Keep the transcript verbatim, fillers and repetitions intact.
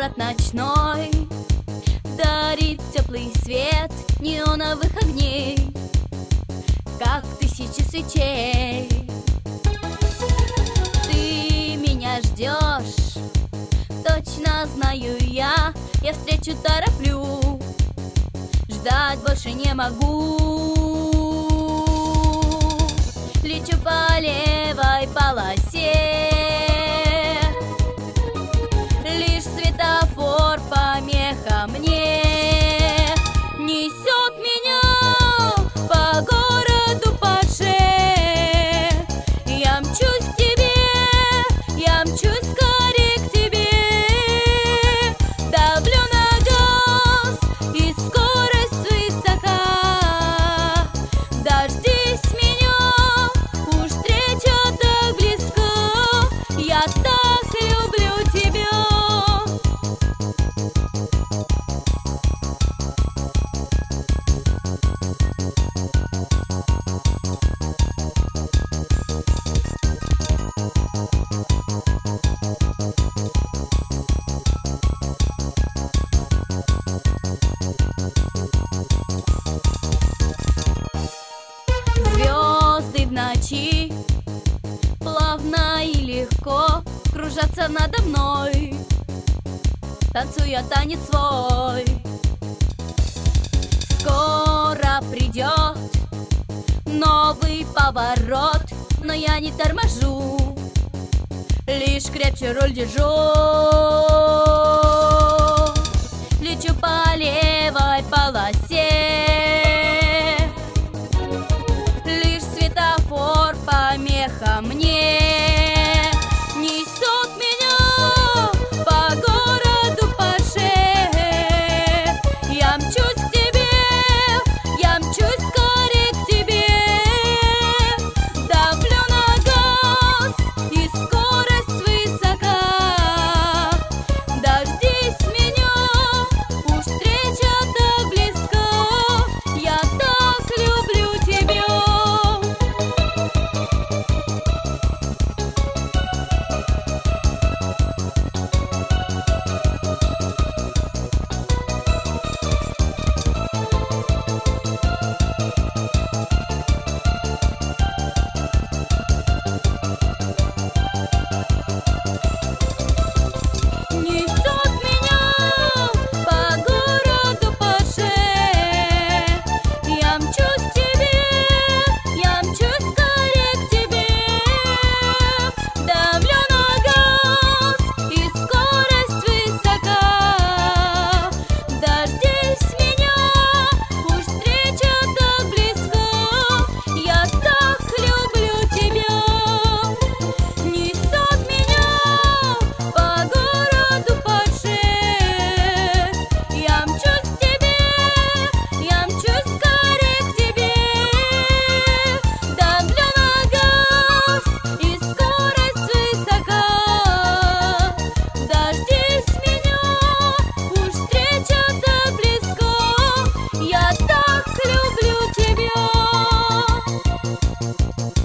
город ночной дарит теплый свет неоновых огней, как тысячи свечей. Ты меня ждешь, точно знаю я, я встречу тороплю, ждать больше не могу. Лечу по левой полосе, лишь светофор помеха мне. Несет меня по городу Падше, я мчусь к тебе, я мчусь скорее к тебе. Давлю на газ, и скорость высока. Дождись меня, уж встреча так близка. Я так люблю тебя. Звезды в ночи плавно и легко кружатся надо мной, танцуя танец свой. Скоро придет новый поворот, но я не торможу, лишь крепче руль держу. Лечу по левой полосе, лишь светофор помеха мне. Несет меня по городу Падше, я мчусь к тебе, я мчусь скорее к тебе. Давлю на газ, и скорость высока. Дождись меня, уж встреча так близка. Я так люблю тебя. Несет меня по городу Падше, я мчусь к тебе, я мчусь скорее к тебе. Давлю на газ, и скорость высока. Дождись меня, уж встреча так близка. Я так люблю тебя. Несет меня по городу Падше, я мчусь к тебе, я мчусь скорее к тебе. Давлю на газ, и скорость высока. Дождись меня, уж встреча так близка. Я так люблю тебя.